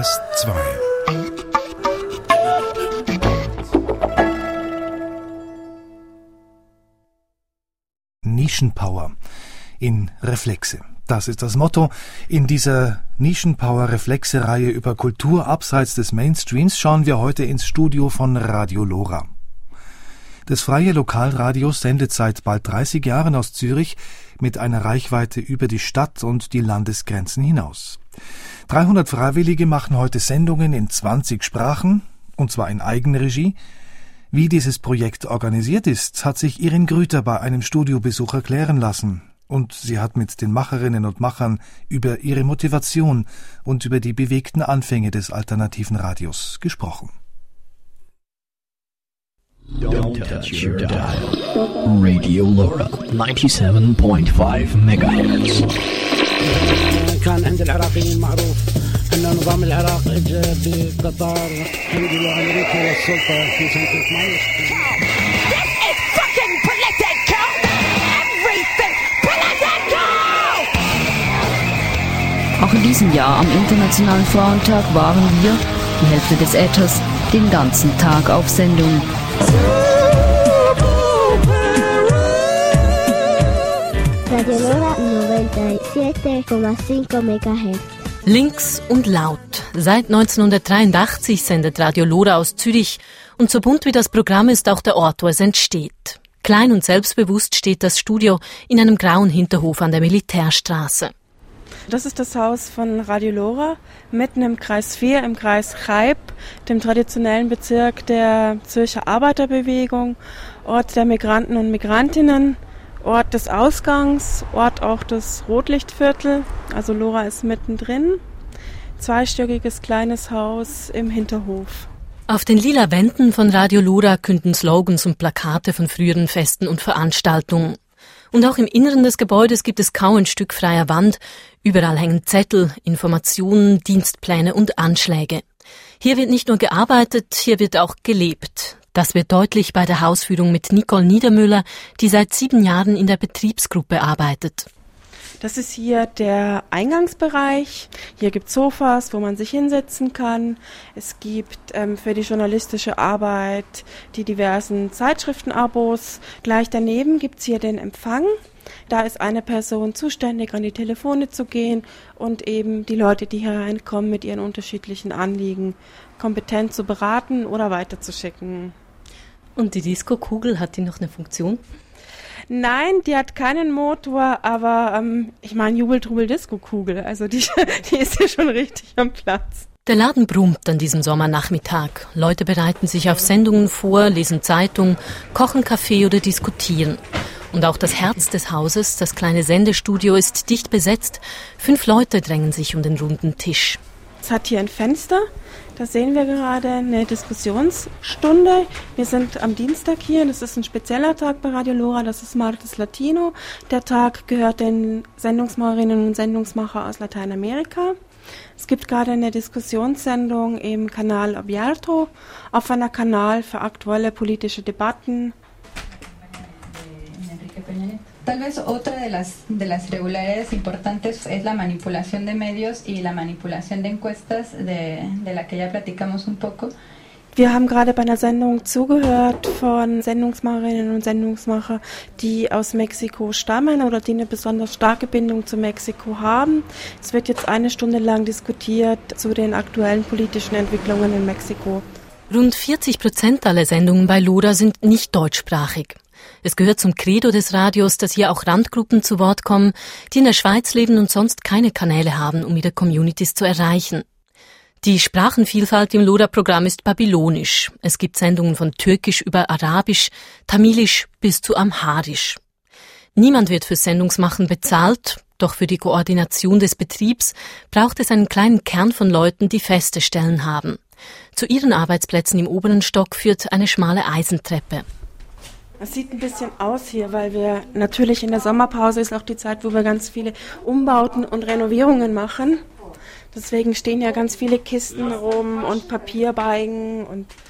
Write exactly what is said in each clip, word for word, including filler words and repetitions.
S zwei. Nischenpower in Reflexe. Das ist das Motto. In dieser Nischenpower-Reflexe-Reihe über Kultur abseits des Mainstreams schauen wir heute ins Studio von Radio Lora. Das freie Lokalradio sendet seit bald dreißig Jahren aus Zürich mit einer Reichweite über die Stadt- und die Landesgrenzen hinaus. dreihundert Freiwillige machen heute Sendungen in zwanzig Sprachen, und zwar in Eigenregie. Wie dieses Projekt organisiert ist, hat sich Irin Grüter bei einem Studiobesuch erklären lassen. Und sie hat mit den Macherinnen und Machern über ihre Motivation und über die bewegten Anfänge des alternativen Radios gesprochen. Don't touch your dial. Radio Lora ninety-seven point five megahertz. كان عند العراقيين المعروف أن نظام العراق اجى بقطار هندي وأمريكي والسلطة في سنة ثمانية وستين. This is fucking political. Everything political. Auch in diesem Jahr am Internationalen Frauentag waren wir, die Hälfte des Äthers, den ganzen Tag auf Sendung. Radio Lora neunundsiebzig Komma fünf Megahertz. Links und laut. Seit neunzehnhundertdreiundachtzig sendet Radio Lora aus Zürich und so bunt wie das Programm ist auch der Ort, wo es entsteht. Klein und selbstbewusst steht das Studio in einem grauen Hinterhof an der Militärstraße. Das ist das Haus von Radio Lora, mitten im Kreis vier, im Kreis Chayb, dem traditionellen Bezirk der Zürcher Arbeiterbewegung, Ort der Migranten und Migrantinnen, Ort des Ausgangs, Ort auch des Rotlichtviertel, also Lora ist mittendrin. Zweistöckiges kleines Haus im Hinterhof. Auf den lila Wänden von Radio Lora künden Slogans und Plakate von früheren Festen und Veranstaltungen. Und auch im Inneren des Gebäudes gibt es kaum ein Stück freier Wand. Überall hängen Zettel, Informationen, Dienstpläne und Anschläge. Hier wird nicht nur gearbeitet, hier wird auch gelebt. Das wird deutlich bei der Hausführung mit Nicole Niedermüller, die seit sieben Jahren in der Betriebsgruppe arbeitet. Das ist hier der Eingangsbereich. Hier gibt es Sofas, wo man sich hinsetzen kann. Es gibt ähm, für die journalistische Arbeit die diversen Zeitschriftenabos. Gleich daneben gibt es hier den Empfang. Da ist eine Person zuständig, an die Telefone zu gehen und eben die Leute, die hier reinkommen, mit ihren unterschiedlichen Anliegen kompetent zu beraten oder weiterzuschicken. Und die Disco-Kugel, hat die noch eine Funktion? Nein, die hat keinen Motor, aber ähm, ich meine Jubel-Trubel-Disco-Kugel, also die, die ist hier schon richtig am Platz. Der Laden brummt an diesem Sommernachmittag. Leute bereiten sich auf Sendungen vor, lesen Zeitung, kochen Kaffee oder diskutieren. Und auch das Herz des Hauses, das kleine Sendestudio, ist dicht besetzt. Fünf Leute drängen sich um den runden Tisch. Es hat hier ein Fenster. Da sehen wir gerade eine Diskussionsstunde. Wir sind am Dienstag hier. Das ist ein spezieller Tag bei Radio Lora. Das ist Martes Latino. Der Tag gehört den Sendungsmacherinnen und Sendungsmacher aus Lateinamerika. Es gibt gerade eine Diskussionssendung im Kanal Abierto, auf einer Kanal für aktuelle politische Debatten. Tal vez otra de las, de las irregularidades importantes es la manipulación de medios y la manipulación de encuestas, de, de la que ya platicamos un poco. Wir haben gerade bei einer Sendung zugehört von Sendungsmacherinnen und Sendungsmacher, die aus Mexiko stammen oder die eine besonders starke Bindung zu Mexiko haben. Es wird jetzt eine Stunde lang diskutiert zu den aktuellen politischen Entwicklungen in Mexiko. Rund vierzig Prozent aller Sendungen bei Lora sind nicht deutschsprachig. Es gehört zum Credo des Radios, dass hier auch Randgruppen zu Wort kommen, die in der Schweiz leben und sonst keine Kanäle haben, um ihre Communities zu erreichen. Die Sprachenvielfalt im Lora-Programm ist babylonisch. Es gibt Sendungen von Türkisch über Arabisch, Tamilisch bis zu Amharisch. Niemand wird fürs Sendungsmachen bezahlt, doch für die Koordination des Betriebs braucht es einen kleinen Kern von Leuten, die feste Stellen haben. Zu ihren Arbeitsplätzen im oberen Stock führt eine schmale Eisentreppe. Es sieht ein bisschen aus hier, weil wir natürlich in der Sommerpause ist auch die Zeit, wo wir ganz viele Umbauten und Renovierungen machen. Deswegen stehen ja ganz viele Kisten rum und Papierbeigen und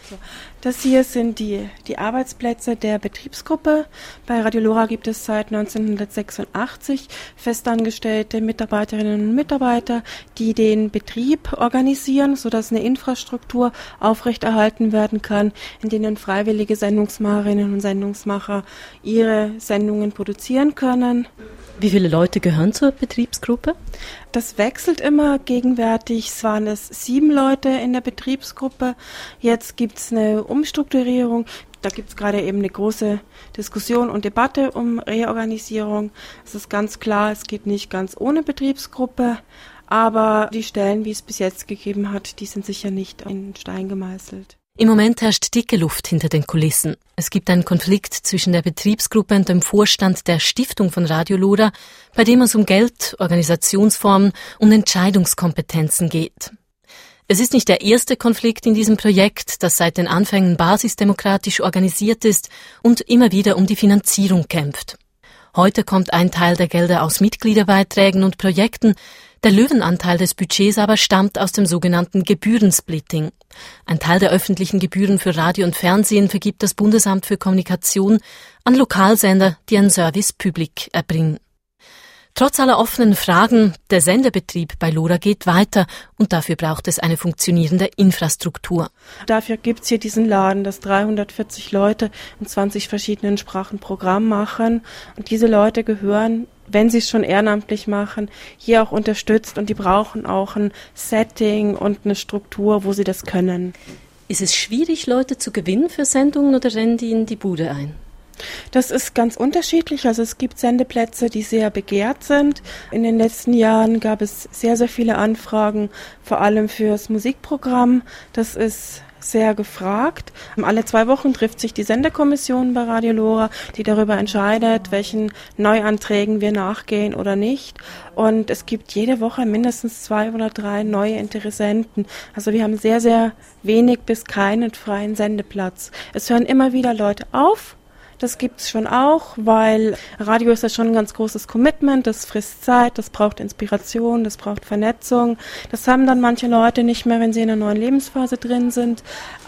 Das hier sind die, die Arbeitsplätze der Betriebsgruppe. Bei Radio Lora gibt es seit neunzehnhundertsechsundachtzig festangestellte Mitarbeiterinnen und Mitarbeiter, die den Betrieb organisieren, sodass eine Infrastruktur aufrechterhalten werden kann, in denen freiwillige Sendungsmacherinnen und Sendungsmacher ihre Sendungen produzieren können. Wie viele Leute gehören zur Betriebsgruppe? Das wechselt immer. Gegenwärtig waren es sieben Leute in der Betriebsgruppe. Jetzt gibt es eine Umstrukturierung. Da gibt es gerade eben eine große Diskussion und Debatte um Reorganisierung. Es ist ganz klar, es geht nicht ganz ohne Betriebsgruppe. Aber die Stellen, wie es bis jetzt gegeben hat, die sind sicher nicht in Stein gemeißelt. Im Moment herrscht dicke Luft hinter den Kulissen. Es gibt einen Konflikt zwischen der Betriebsgruppe und dem Vorstand der Stiftung von Radio Lora, bei dem es um Geld, Organisationsformen und Entscheidungskompetenzen geht. Es ist nicht der erste Konflikt in diesem Projekt, das seit den Anfängen basisdemokratisch organisiert ist und immer wieder um die Finanzierung kämpft. Heute kommt ein Teil der Gelder aus Mitgliederbeiträgen und Projekten, der Löwenanteil des Budgets aber stammt aus dem sogenannten Gebührensplitting. Ein Teil der öffentlichen Gebühren für Radio und Fernsehen vergibt das Bundesamt für Kommunikation an Lokalsender, die ein Service Public erbringen. Trotz aller offenen Fragen, der Sendebetrieb bei Lora geht weiter und dafür braucht es eine funktionierende Infrastruktur. Dafür gibt's hier diesen Laden, das dreihundertvierzig Leute in zwanzig verschiedenen Sprachen Programm machen. Und diese Leute gehören, wenn sie es schon ehrenamtlich machen, hier auch unterstützt und die brauchen auch ein Setting und eine Struktur, wo sie das können. Ist es schwierig, Leute zu gewinnen für Sendungen oder rennen die in die Bude ein? Das ist ganz unterschiedlich. Also es gibt Sendeplätze, die sehr begehrt sind. In den letzten Jahren gab es sehr, sehr viele Anfragen, vor allem fürs Musikprogramm. Das ist sehr gefragt. Alle zwei Wochen trifft sich die Sendekommission bei Radio Lora, die darüber entscheidet, welchen Neuanträgen wir nachgehen oder nicht. Und es gibt jede Woche mindestens zwei oder drei neue Interessenten. Also wir haben sehr, sehr wenig bis keinen freien Sendeplatz. Es hören immer wieder Leute auf. Das gibt's schon auch, weil Radio ist ja schon ein ganz großes Commitment, das frisst Zeit, das braucht Inspiration, das braucht Vernetzung. Das haben dann manche Leute nicht mehr, wenn sie in einer neuen Lebensphase drin sind.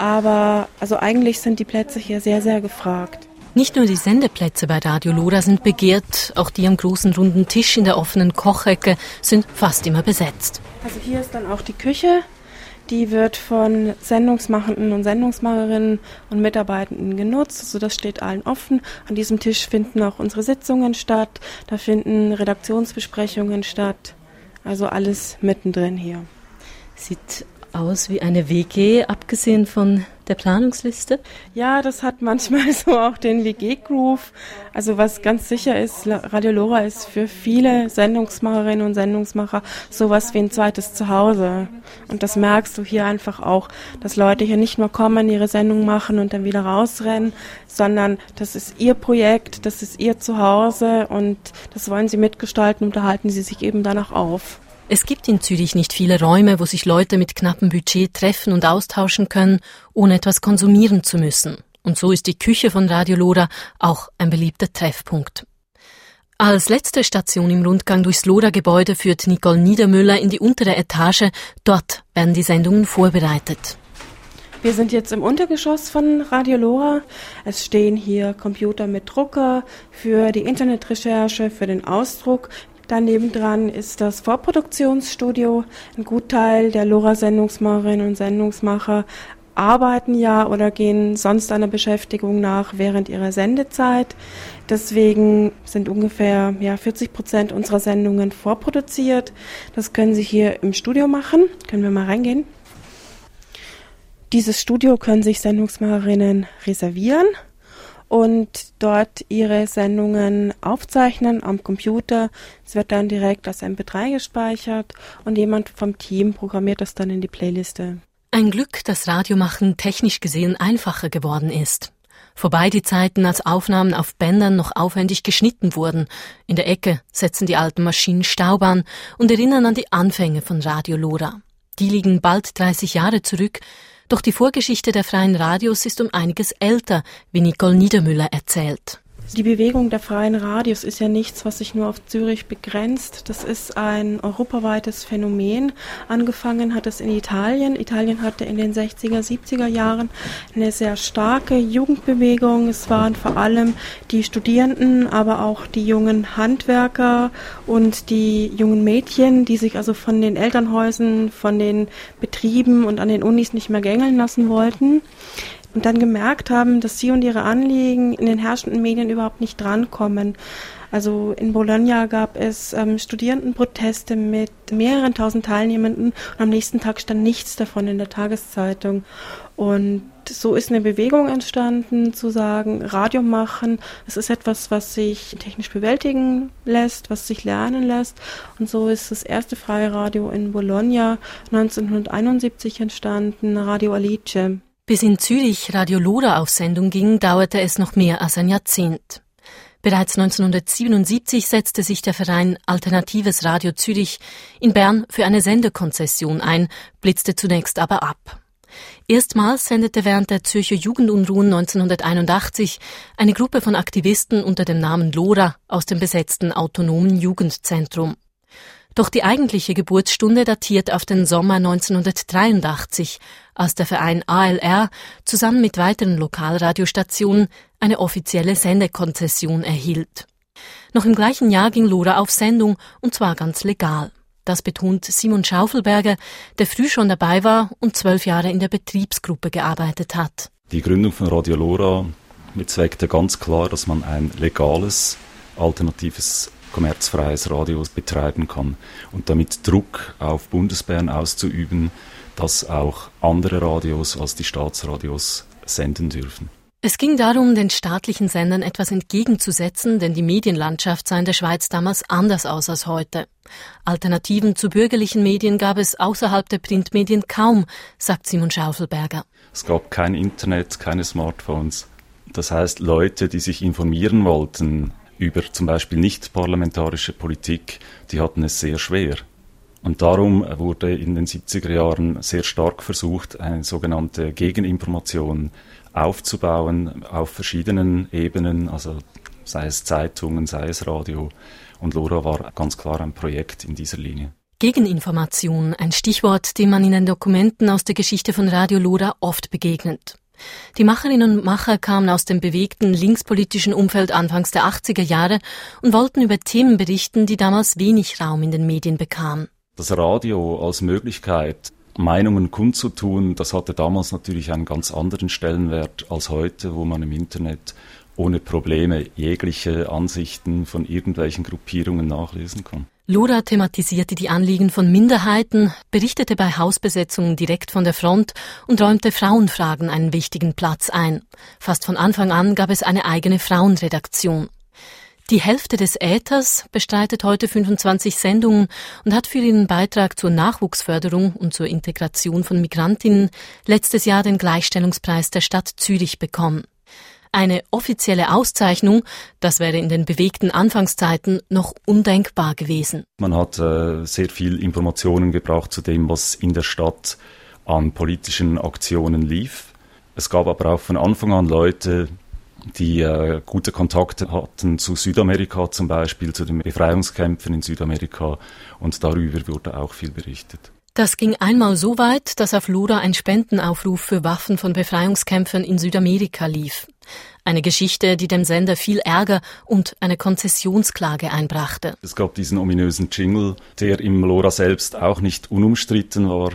Aber also eigentlich sind die Plätze hier sehr, sehr gefragt. Nicht nur die Sendeplätze bei Radio Lora sind begehrt, auch die am großen runden Tisch in der offenen Kochecke sind fast immer besetzt. Also hier ist dann auch die Küche. Die wird von Sendungsmachenden und Sendungsmacherinnen und Mitarbeitenden genutzt. Also das steht allen offen. An diesem Tisch finden auch unsere Sitzungen statt. Da finden Redaktionsbesprechungen statt. Also alles mittendrin hier. Sieht aus wie eine W G, abgesehen von der Planungsliste? Ja, das hat manchmal so auch den W G-Groove. Also was ganz sicher ist, Radio Lora ist für viele Sendungsmacherinnen und Sendungsmacher sowas wie ein zweites Zuhause. Und das merkst du hier einfach auch, dass Leute hier nicht nur kommen, ihre Sendung machen und dann wieder rausrennen, sondern das ist ihr Projekt, das ist ihr Zuhause und das wollen sie mitgestalten und da halten sie sich eben danach auf. Es gibt in Zürich nicht viele Räume, wo sich Leute mit knappem Budget treffen und austauschen können, ohne etwas konsumieren zu müssen. Und so ist die Küche von Radio Lora auch ein beliebter Treffpunkt. Als letzte Station im Rundgang durchs Lora-Gebäude führt Nicole Niedermüller in die untere Etage. Dort werden die Sendungen vorbereitet. Wir sind jetzt im Untergeschoss von Radio Lora. Es stehen hier Computer mit Drucker für die Internetrecherche, für den Ausdruck. Daneben dran ist das Vorproduktionsstudio. Ein Gutteil der Lora-Sendungsmacherinnen und Sendungsmacher arbeiten ja oder gehen sonst einer Beschäftigung nach während ihrer Sendezeit. Deswegen sind ungefähr ja, vierzig Prozent unserer Sendungen vorproduziert. Das können Sie hier im Studio machen. Können wir mal reingehen? Dieses Studio können sich Sendungsmacherinnen reservieren und dort ihre Sendungen aufzeichnen am Computer. Es wird dann direkt als M P drei gespeichert und jemand vom Team programmiert das dann in die Playliste. Ein Glück, dass Radiomachen technisch gesehen einfacher geworden ist. Vorbei die Zeiten, als Aufnahmen auf Bändern noch aufwendig geschnitten wurden. In der Ecke setzen die alten Maschinen Staub an und erinnern an die Anfänge von Radio Lora. Die liegen bald dreißig Jahre zurück. Doch die Vorgeschichte der freien Radios ist um einiges älter, wie Nicole Niedermüller erzählt. Die Bewegung der freien Radios ist ja nichts, was sich nur auf Zürich begrenzt. Das ist ein europaweites Phänomen. Angefangen hat es in Italien. Italien hatte in den sechziger, siebziger Jahren eine sehr starke Jugendbewegung. Es waren vor allem die Studierenden, aber auch die jungen Handwerker und die jungen Mädchen, die sich also von den Elternhäusern, von den Betrieben und an den Unis nicht mehr gängeln lassen wollten. Und dann gemerkt haben, dass sie und ihre Anliegen in den herrschenden Medien überhaupt nicht drankommen. Also in Bologna gab es ähm, Studierendenproteste mit mehreren tausend Teilnehmenden und am nächsten Tag stand nichts davon in der Tageszeitung. Und so ist eine Bewegung entstanden, zu sagen, Radio machen, es ist etwas, was sich technisch bewältigen lässt, was sich lernen lässt. Und so ist das erste freie Radio in Bologna neunzehnhunderteinundsiebzig entstanden, Radio Alice. Bis in Zürich Radio Lora auf Sendung ging, dauerte es noch mehr als ein Jahrzehnt. Bereits neunzehnhundertsiebenundsiebzig setzte sich der Verein Alternatives Radio Zürich in Bern für eine Sendekonzession ein, blitzte zunächst aber ab. Erstmals sendete während der Zürcher Jugendunruhen neunzehnhunderteinundachtzig eine Gruppe von Aktivisten unter dem Namen Lora aus dem besetzten autonomen Jugendzentrum. Doch die eigentliche Geburtsstunde datiert auf den Sommer neunzehnhundertdreiundachtzig, als der Verein A L R zusammen mit weiteren Lokalradiostationen eine offizielle Sendekonzession erhielt. Noch im gleichen Jahr ging Lora auf Sendung, und zwar ganz legal. Das betont Simon Schaufelberger, der früh schon dabei war und zwölf Jahre in der Betriebsgruppe gearbeitet hat. Die Gründung von Radio Lora bezweckte ganz klar, dass man ein legales, alternatives kommerzfreies Radio betreiben kann und damit Druck auf Bundesbern auszuüben, dass auch andere Radios als die Staatsradios senden dürfen. Es ging darum, den staatlichen Sendern etwas entgegenzusetzen, denn die Medienlandschaft sah in der Schweiz damals anders aus als heute. Alternativen zu bürgerlichen Medien gab es außerhalb der Printmedien kaum, sagt Simon Schaufelberger. Es gab kein Internet, keine Smartphones. Das heißt, Leute, die sich informieren wollten über zum Beispiel nicht parlamentarische Politik, die hatten es sehr schwer. Und darum wurde in den siebziger Jahren sehr stark versucht, eine sogenannte Gegeninformation aufzubauen auf verschiedenen Ebenen, also sei es Zeitungen, sei es Radio. Und Lora war ganz klar ein Projekt in dieser Linie. Gegeninformation, ein Stichwort, dem man in den Dokumenten aus der Geschichte von Radio Lora oft begegnet. Die Macherinnen und Macher kamen aus dem bewegten linkspolitischen Umfeld anfangs der achtziger Jahre und wollten über Themen berichten, die damals wenig Raum in den Medien bekamen. Das Radio als Möglichkeit, Meinungen kundzutun, das hatte damals natürlich einen ganz anderen Stellenwert als heute, wo man im Internet ohne Probleme jegliche Ansichten von irgendwelchen Gruppierungen nachlesen kann. Lora thematisierte die Anliegen von Minderheiten, berichtete bei Hausbesetzungen direkt von der Front und räumte Frauenfragen einen wichtigen Platz ein. Fast von Anfang an gab es eine eigene Frauenredaktion. Die Hälfte des Äthers bestreitet heute fünfundzwanzig Sendungen und hat für ihren Beitrag zur Nachwuchsförderung und zur Integration von Migrantinnen letztes Jahr den Gleichstellungspreis der Stadt Zürich bekommen. Eine offizielle Auszeichnung, das wäre in den bewegten Anfangszeiten noch undenkbar gewesen. Man hat äh, sehr viel Informationen gebraucht zu dem, was in der Stadt an politischen Aktionen lief. Es gab aber auch von Anfang an Leute, die äh, gute Kontakte hatten zu Südamerika zum Beispiel, zu den Befreiungskämpfen in Südamerika, und darüber wurde auch viel berichtet. Das ging einmal so weit, dass auf Lora ein Spendenaufruf für Waffen von Befreiungskämpfern in Südamerika lief. Eine Geschichte, die dem Sender viel Ärger und eine Konzessionsklage einbrachte. Es gab diesen ominösen Jingle, der im Lora selbst auch nicht unumstritten war.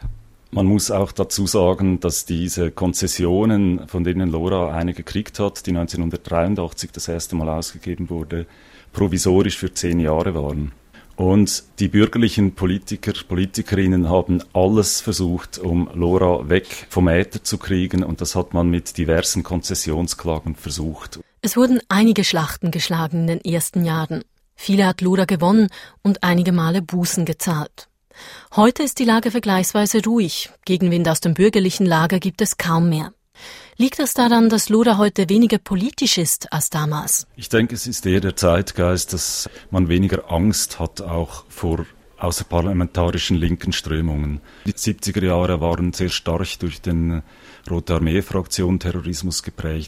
Man muss auch dazu sagen, dass diese Konzessionen, von denen Lora eine gekriegt hat, die neunzehnhundertdreiundachtzig das erste Mal ausgegeben wurde, provisorisch für zehn Jahre waren. Und die bürgerlichen Politiker, Politikerinnen haben alles versucht, um Lora weg vom Äther zu kriegen, und das hat man mit diversen Konzessionsklagen versucht. Es wurden einige Schlachten geschlagen in den ersten Jahren. Viele hat Lora gewonnen und einige Male Bußen gezahlt. Heute ist die Lage vergleichsweise ruhig. Gegenwind aus dem bürgerlichen Lager gibt es kaum mehr. Liegt das daran, dass Lora heute weniger politisch ist als damals? Ich denke, es ist eher der Zeitgeist, dass man weniger Angst hat, auch vor außerparlamentarischen linken Strömungen. Die siebziger Jahre waren sehr stark durch den Rote Armee-Fraktion Terrorismus geprägt.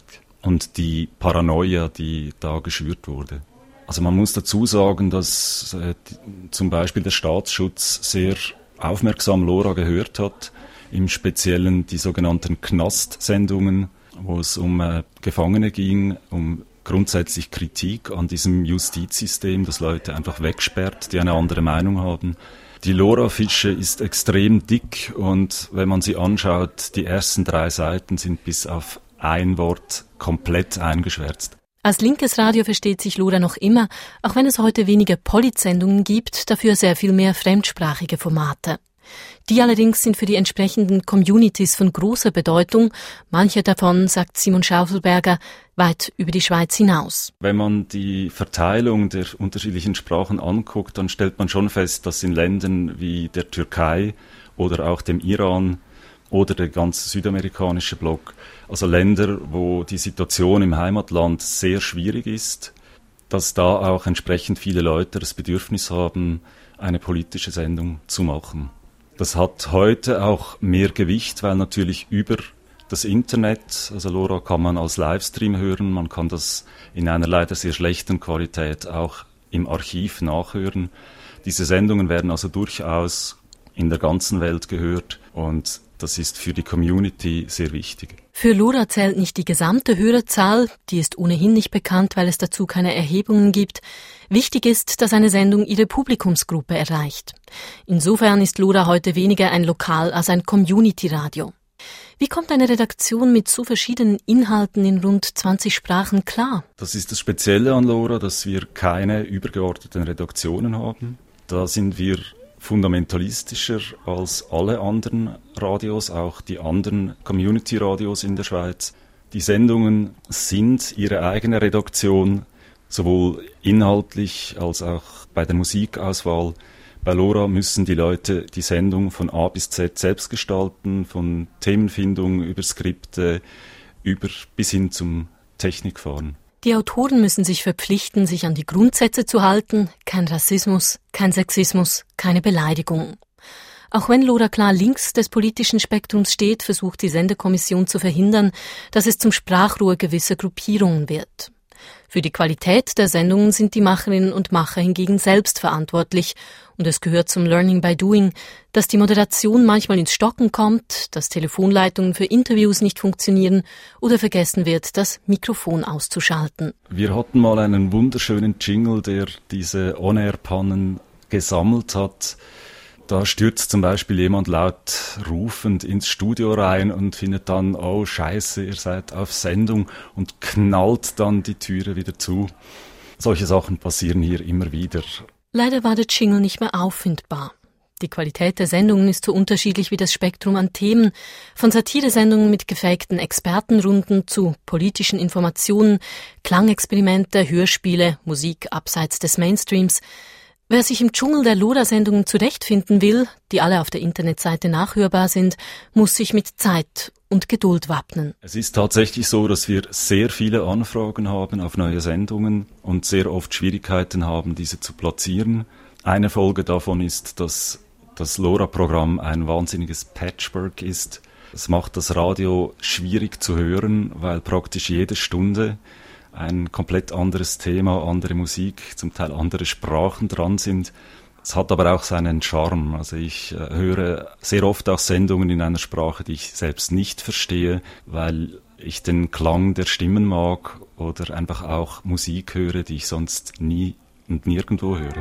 und die Paranoia, die da geschürt wurde. Also man muss dazu sagen, dass äh, die, zum Beispiel der Staatsschutz sehr aufmerksam Lora gehört hat, im Speziellen die sogenannten Knast-Sendungen, wo es um äh, Gefangene ging, um grundsätzlich Kritik an diesem Justizsystem, das Leute einfach wegsperrt, die eine andere Meinung haben. Die Lora-Fische ist extrem dick und wenn man sie anschaut, die ersten drei Seiten sind bis auf ein Wort komplett eingeschwärzt. Als linkes Radio versteht sich Lora noch immer, auch wenn es heute weniger Polit-Sendungen gibt, dafür sehr viel mehr fremdsprachige Formate. Die allerdings sind für die entsprechenden Communities von großer Bedeutung, manche davon, sagt Simon Schaufelberger, weit über die Schweiz hinaus. Wenn man die Verteilung der unterschiedlichen Sprachen anguckt, dann stellt man schon fest, dass in Ländern wie der Türkei oder auch dem Iran oder der ganze südamerikanische Block, also Länder, wo die Situation im Heimatland sehr schwierig ist, dass da auch entsprechend viele Leute das Bedürfnis haben, eine politische Sendung zu machen. Das hat heute auch mehr Gewicht, weil natürlich über das Internet, also Lora kann man als Livestream hören, man kann das in einer leider sehr schlechten Qualität auch im Archiv nachhören. Diese Sendungen werden also durchaus in der ganzen Welt gehört und das ist für die Community sehr wichtig. Für Lora zählt nicht die gesamte Hörerzahl, die ist ohnehin nicht bekannt, weil es dazu keine Erhebungen gibt. Wichtig ist, dass eine Sendung ihre Publikumsgruppe erreicht. Insofern ist Lora heute weniger ein Lokal- als ein Community-Radio. Wie kommt eine Redaktion mit so verschiedenen Inhalten in rund zwanzig Sprachen klar? Das ist das Spezielle an Lora, dass wir keine übergeordneten Redaktionen haben. Da sind wir fundamentalistischer als alle anderen Radios, auch die anderen Community-Radios in der Schweiz. Die Sendungen sind ihre eigene Redaktion, sowohl inhaltlich als auch bei der Musikauswahl. Bei Lora müssen die Leute die Sendung von A bis Z selbst gestalten, von Themenfindung über Skripte, über bis hin zum Technikfahren. Die Autoren müssen sich verpflichten, sich an die Grundsätze zu halten. Kein Rassismus, kein Sexismus, keine Beleidigung. Auch wenn Lora klar links des politischen Spektrums steht, versucht die Sendekommission zu verhindern, dass es zum Sprachrohr gewisser Gruppierungen wird. Für die Qualität der Sendungen sind die Macherinnen und Macher hingegen selbst verantwortlich und es gehört zum Learning by Doing, dass die Moderation manchmal ins Stocken kommt, dass Telefonleitungen für Interviews nicht funktionieren oder vergessen wird, das Mikrofon auszuschalten. Wir hatten mal einen wunderschönen Jingle, der diese On-Air-Pannen gesammelt hat. Da stürzt zum Beispiel jemand laut rufend ins Studio rein und findet dann, oh Scheiße, ihr seid auf Sendung und knallt dann die Türe wieder zu. Solche Sachen passieren hier immer wieder. Leider war der Jingle nicht mehr auffindbar. Die Qualität der Sendungen ist so unterschiedlich wie das Spektrum an Themen, von Satiresendungen mit gefakten Expertenrunden zu politischen Informationen, Klangexperimente, Hörspiele, Musik abseits des Mainstreams. Wer sich im Dschungel der Lora-Sendungen zurechtfinden will, die alle auf der Internetseite nachhörbar sind, muss sich mit Zeit und Geduld wappnen. Es ist tatsächlich so, dass wir sehr viele Anfragen haben auf neue Sendungen und sehr oft Schwierigkeiten haben, diese zu platzieren. Eine Folge davon ist, dass das Lora-Programm ein wahnsinniges Patchwork ist. Es macht das Radio schwierig zu hören, weil praktisch jede Stunde ein komplett anderes Thema, andere Musik, zum Teil andere Sprachen dran sind. Es hat aber auch seinen Charme. Also ich äh, höre sehr oft auch Sendungen in einer Sprache, die ich selbst nicht verstehe, weil ich den Klang der Stimmen mag oder einfach auch Musik höre, die ich sonst nie und nirgendwo höre.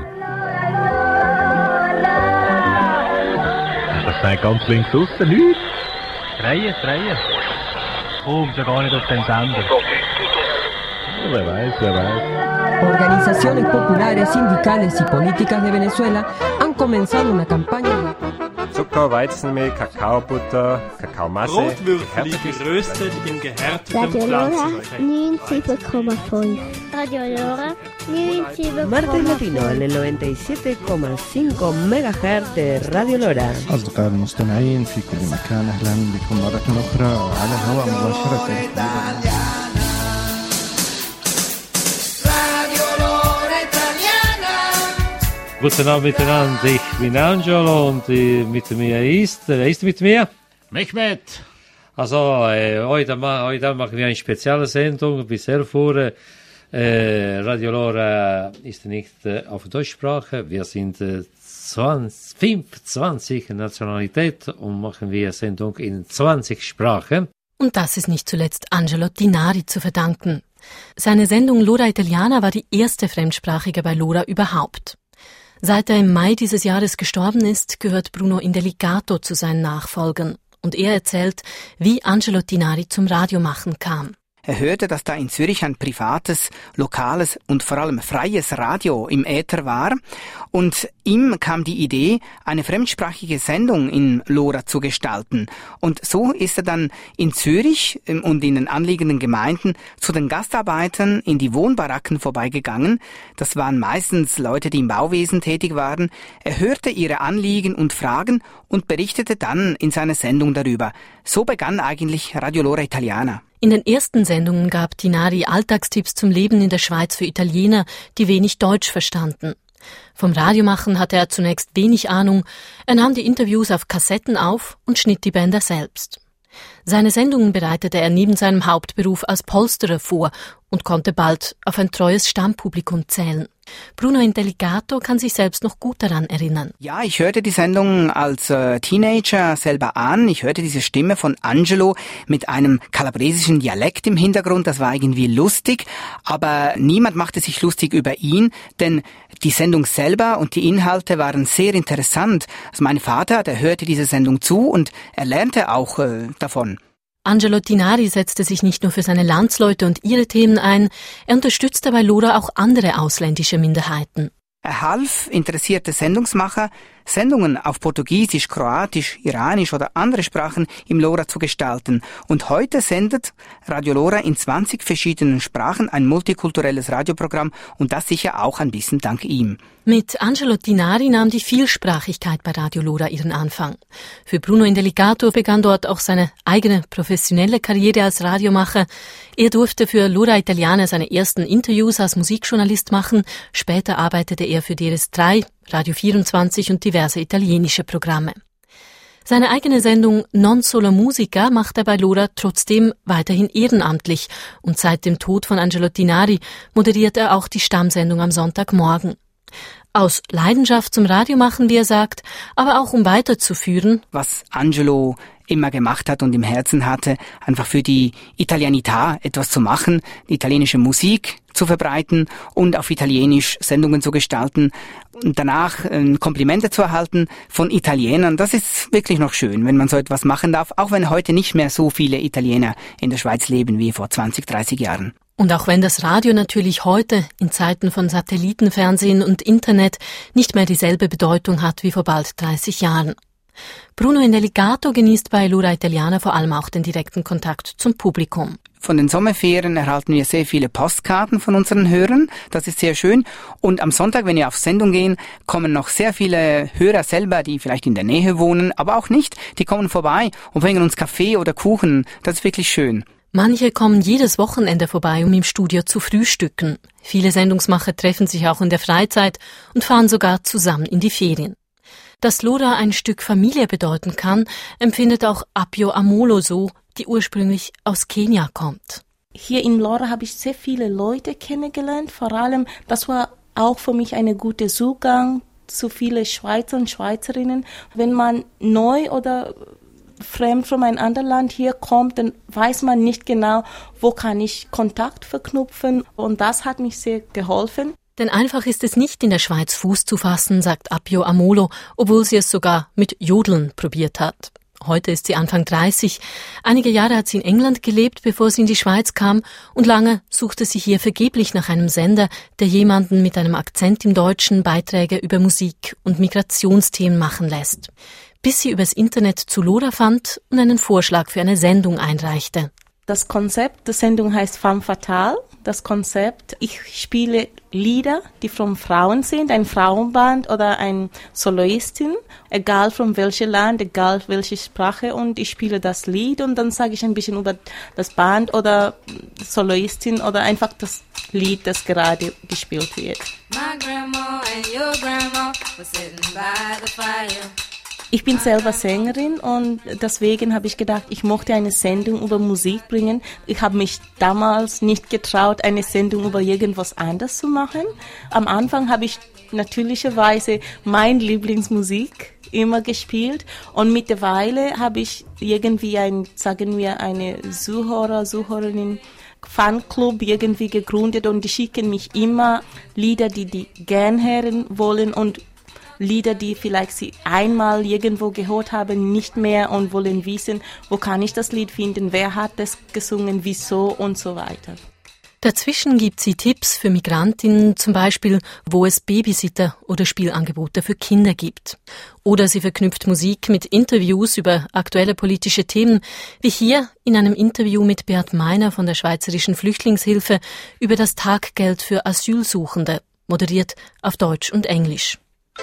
Das sagt ganz links aussen nichts. Drehen, drehen. Komm, schon gar nicht auf den Sender. Wer weiß, wer weiß. Organizaciones populares, sindicales y políticas de Venezuela han comenzado una campaña. Zucker, Weizenmehl, Kakaobutter, Kakaomasse, Brotwürfel geröstet in gehärtetem Radio Lora Pflanzenreich. neunundsieben Komma fünf. Radio Lora neunundsieben Komma fünf. Martes Latino en el noventa y siete coma cinco megahertz de Radio Lora. أصدقاء المستمعين في كل مكان، أهلا بكم مرة أخرى على الهواء مباشرة. Guten Abend miteinander, ich bin Angelo und äh, mit mir ist, wer ist mit mir? Mehmet. Also, äh, heute, heute machen wir eine spezielle Sendung bis elf Uhr. Äh, Radio Lora ist nicht äh, auf Deutschsprache. Wir sind äh, zwanzig, fünfundzwanzig Nationalitäten und machen wir Sendung in zwanzig Sprachen. Und das ist nicht zuletzt Angelo Dinari zu verdanken. Seine Sendung Lora Italiana war die erste fremdsprachige bei Lora überhaupt. Seit er im Mai dieses Jahres gestorben ist, gehört Bruno Indelicato zu seinen Nachfolgern. Und er erzählt, wie Angelo Dinari zum Radiomachen kam. Er hörte, dass da in Zürich ein privates, lokales und vor allem freies Radio im Äther war. Und ihm kam die Idee, eine fremdsprachige Sendung in Lora zu gestalten. Und so ist er dann in Zürich und in den anliegenden Gemeinden zu den Gastarbeitern in die Wohnbaracken vorbeigegangen. Das waren meistens Leute, die im Bauwesen tätig waren. Er hörte ihre Anliegen und Fragen und berichtete dann in seiner Sendung darüber. So begann eigentlich Radio Lora Italiana. In den ersten Sendungen gab Dinari Alltagstipps zum Leben in der Schweiz für Italiener, die wenig Deutsch verstanden. Vom Radiomachen hatte er zunächst wenig Ahnung, er nahm die Interviews auf Kassetten auf und schnitt die Bänder selbst. Seine Sendungen bereitete er neben seinem Hauptberuf als Polsterer vor und konnte bald auf ein treues Stammpublikum zählen. Bruno Indelicato kann sich selbst noch gut daran erinnern. Ja, ich hörte die Sendung als äh, Teenager selber an. Ich hörte diese Stimme von Angelo mit einem kalabresischen Dialekt im Hintergrund. Das war irgendwie lustig, aber niemand machte sich lustig über ihn, denn die Sendung selber und die Inhalte waren sehr interessant. Also mein Vater, der hörte diese Sendung zu und er lernte auch äh, davon. Angelo Dinari setzte sich nicht nur für seine Landsleute und ihre Themen ein, er unterstützte bei Lora auch andere ausländische Minderheiten. Er half interessierte Sendungsmacher, Sendungen auf Portugiesisch, Kroatisch, Iranisch oder andere Sprachen im Lora zu gestalten. Und heute sendet Radio Lora in zwanzig verschiedenen Sprachen ein multikulturelles Radioprogramm und das sicher auch ein bisschen dank ihm. Mit Angelo Dinari nahm die Vielsprachigkeit bei Radio Lora ihren Anfang. Für Bruno Indelicato begann dort auch seine eigene professionelle Karriere als Radiomacher. Er durfte für Lora Italiana seine ersten Interviews als Musikjournalist machen. Später arbeitete er für D R S drei, Radio vierundzwanzig und diverse italienische Programme. Seine eigene Sendung Non Solo Musica macht er bei Lora trotzdem weiterhin ehrenamtlich und seit dem Tod von Angelo Dinari moderiert er auch die Stammsendung am Sonntagmorgen. Aus Leidenschaft zum Radiomachen, wie er sagt, aber auch um weiterzuführen, was Angelo immer gemacht hat und im Herzen hatte, einfach für die Italianità etwas zu machen, die italienische Musik zu verbreiten und auf Italienisch Sendungen zu gestalten und danach äh, Komplimente zu erhalten von Italienern. Das ist wirklich noch schön, wenn man so etwas machen darf, auch wenn heute nicht mehr so viele Italiener in der Schweiz leben wie vor zwanzig, dreißig Jahren. Und auch wenn das Radio natürlich heute in Zeiten von Satellitenfernsehen und Internet nicht mehr dieselbe Bedeutung hat wie vor bald dreißig Jahren. Bruno Indelicato genießt bei Lora Italiana vor allem auch den direkten Kontakt zum Publikum. Von den Sommerferien erhalten wir sehr viele Postkarten von unseren Hörern. Das ist sehr schön. Und am Sonntag, wenn wir auf Sendung gehen, kommen noch sehr viele Hörer selber, die vielleicht in der Nähe wohnen, aber auch nicht. Die kommen vorbei und bringen uns Kaffee oder Kuchen. Das ist wirklich schön. Manche kommen jedes Wochenende vorbei, um im Studio zu frühstücken. Viele Sendungsmacher treffen sich auch in der Freizeit und fahren sogar zusammen in die Ferien. Dass Lora ein Stück Familie bedeuten kann, empfindet auch Appio Amolo so, die ursprünglich aus Kenia kommt. Hier in Lora habe ich sehr viele Leute kennengelernt. Vor allem, das war auch für mich ein guter Zugang zu vielen Schweizer und Schweizerinnen. Wenn man neu oder fremd von einem anderen Land hier kommt, dann weiß man nicht genau, wo kann ich Kontakt verknüpfen. Und das hat mich sehr geholfen. Denn einfach ist es nicht, in der Schweiz Fuß zu fassen, sagt Appio Amolo, obwohl sie es sogar mit Jodeln probiert hat. Heute ist sie Anfang dreißig. Einige Jahre hat sie in England gelebt, bevor sie in die Schweiz kam, und lange suchte sie hier vergeblich nach einem Sender, der jemanden mit einem Akzent im Deutschen Beiträge über Musik und Migrationsthemen machen lässt. Bis sie übers Internet zu Lora fand und einen Vorschlag für eine Sendung einreichte. Das Konzept der Sendung heißt Femme Fatale. Das Konzept, ich spiele Lieder, die von Frauen sind, ein Frauenband oder ein Soloistin, egal von welchem Land, egal welche Sprache, und ich spiele das Lied und dann sage ich ein bisschen über das Band oder Soloistin oder einfach das Lied, das gerade gespielt wird. My grandma and your grandma were sitting by the fire. Ich bin selber Sängerin und deswegen habe ich gedacht, ich möchte eine Sendung über Musik bringen. Ich habe mich damals nicht getraut, eine Sendung über irgendwas anderes zu machen. Am Anfang habe ich natürlicherweise meine Lieblingsmusik immer gespielt und mittlerweile habe ich irgendwie ein, sagen wir, eine Zuhörer, Zuhörerin Fanclub irgendwie gegründet und die schicken mich immer Lieder, die die gern hören wollen und Lieder, die vielleicht sie einmal irgendwo gehört haben, nicht mehr und wollen wissen, wo kann ich das Lied finden, wer hat das gesungen, wieso und so weiter. Dazwischen gibt sie Tipps für Migrantinnen, zum Beispiel, wo es Babysitter oder Spielangebote für Kinder gibt. Oder sie verknüpft Musik mit Interviews über aktuelle politische Themen, wie hier in einem Interview mit Beat Meiner von der Schweizerischen Flüchtlingshilfe über das Taggeld für Asylsuchende, moderiert auf Deutsch und Englisch.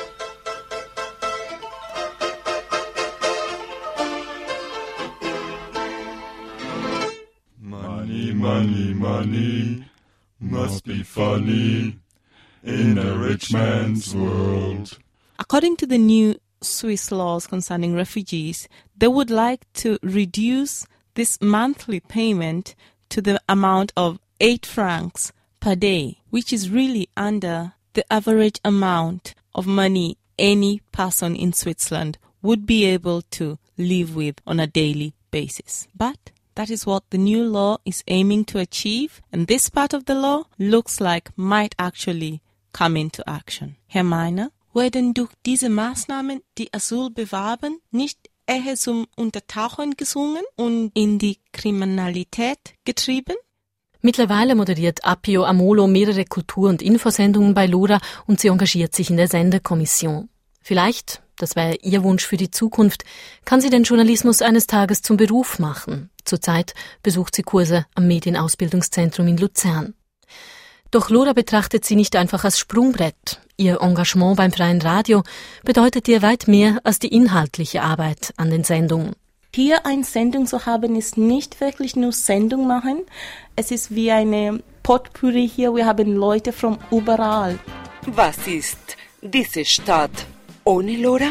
Money, money, money, must be funny in a rich man's world. According to the new Swiss laws concerning refugees, they would like to reduce this monthly payment to the amount of eight francs per day, which is really under the average amount of money any person in Switzerland would be able to live with on a daily basis. But that is what the new law is aiming to achieve, and this part of the law looks like might actually come into action. Herr Meiner, werden durch diese Maßnahmen die Asylbewerber nicht eher zum Untertauchen gezwungen und in die Kriminalität getrieben? Mittlerweile moderiert Appio Amolo mehrere Kultur- und Infosendungen bei LoRa und sie engagiert sich in der Sendekommission. Vielleicht, das wäre ihr Wunsch für die Zukunft, kann sie den Journalismus eines Tages zum Beruf machen. Zurzeit besucht sie Kurse am Medienausbildungszentrum in Luzern. Doch LoRa betrachtet sie nicht einfach als Sprungbrett. Ihr Engagement beim freien Radio bedeutet ihr weit mehr als die inhaltliche Arbeit an den Sendungen. Hier eine Sendung zu haben, ist nicht wirklich nur Sendung machen. Es ist wie eine Potpourri hier. Wir haben Leute von überall. Was ist diese Stadt ohne LoRa?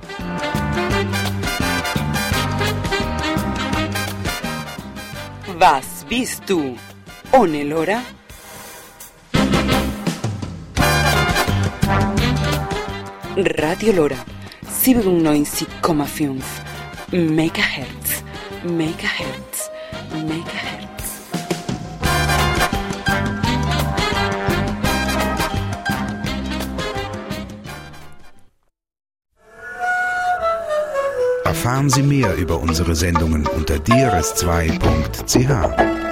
Was bist du ohne LoRa? Radio LoRa, siebenundneunzig Komma fünf Megahertz, Megahertz, Megahertz. Erfahren Sie mehr über unsere Sendungen unter d r s zwei punkt c h.